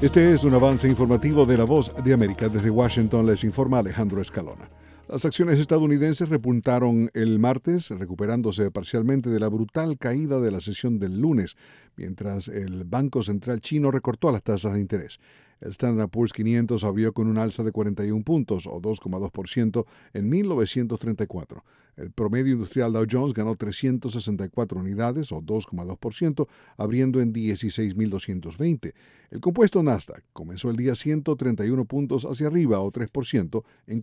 Este es un avance informativo de La Voz de América. Desde Washington les informa Alejandro Escalona. Las acciones estadounidenses repuntaron el martes, recuperándose parcialmente de la brutal caída de la sesión del lunes, mientras el Banco Central chino recortó las tasas de interés. El Standard & Poor's 500 abrió con un alza de 41 puntos, o 2,2%, en 1934. El promedio industrial Dow Jones ganó 364 unidades, o 2,2%, abriendo en 16.220. El compuesto Nasdaq comenzó el día 131 puntos hacia arriba, o 3%, en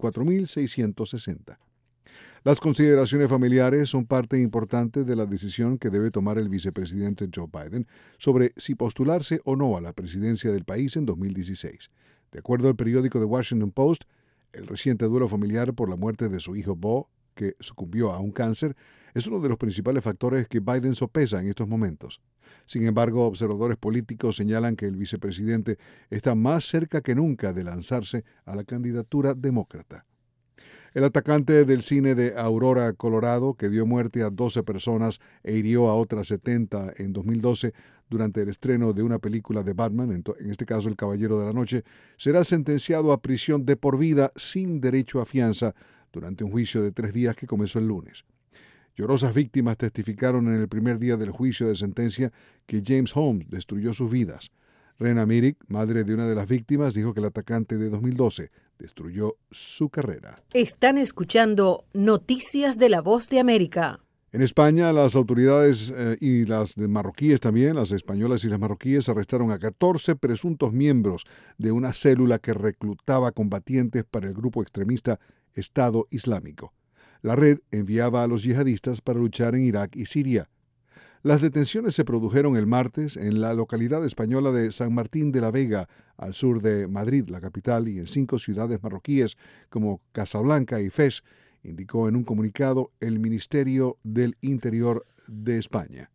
4.660. Las consideraciones familiares son parte importante de la decisión que debe tomar el vicepresidente Joe Biden sobre si postularse o no a la presidencia del país en 2016. De acuerdo al periódico The Washington Post, el reciente duelo familiar por la muerte de su hijo Beau, que sucumbió a un cáncer, es uno de los principales factores que Biden sopesa en estos momentos. Sin embargo, observadores políticos señalan que el vicepresidente está más cerca que nunca de lanzarse a la candidatura demócrata. El atacante del cine de Aurora, Colorado, que dio muerte a 12 personas e hirió a otras 70 en 2012 durante el estreno de una película de Batman, en este caso El Caballero de la Noche, será sentenciado a prisión de por vida sin derecho a fianza durante un juicio de 3 días que comenzó el lunes. Llorosas víctimas testificaron en el primer día del juicio de sentencia que James Holmes destruyó sus vidas. Rena Mirik, madre de una de las víctimas, dijo que el atacante de 2012 destruyó su carrera. Están escuchando Noticias de La Voz de América. En España, las autoridades y las de marroquíes también, las españolas y las marroquíes, arrestaron a 14 presuntos miembros de una célula que reclutaba combatientes para el grupo extremista Estado Islámico. La red enviaba a los yihadistas para luchar en Irak y Siria. Las detenciones se produjeron el martes en la localidad española de San Martín de la Vega, al sur de Madrid, la capital, y en 5 ciudades marroquíes como Casablanca y Fez, indicó en un comunicado el Ministerio del Interior de España.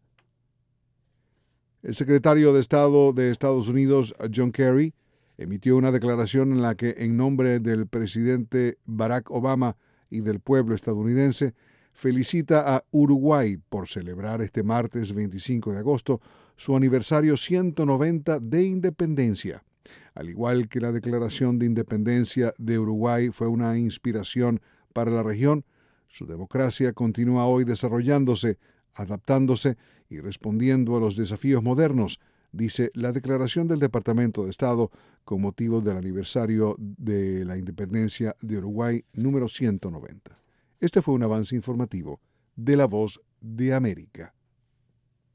El secretario de Estado de Estados Unidos, John Kerry, emitió una declaración en la que, en nombre del presidente Barack Obama y del pueblo estadounidense, felicita a Uruguay por celebrar este martes 25 de agosto su aniversario 190 de independencia. Al igual que la Declaración de Independencia de Uruguay fue una inspiración para la región, su democracia continúa hoy desarrollándose, adaptándose y respondiendo a los desafíos modernos, dice la declaración del Departamento de Estado con motivo del aniversario de la independencia de Uruguay número 190. Este fue un avance informativo de La Voz de América.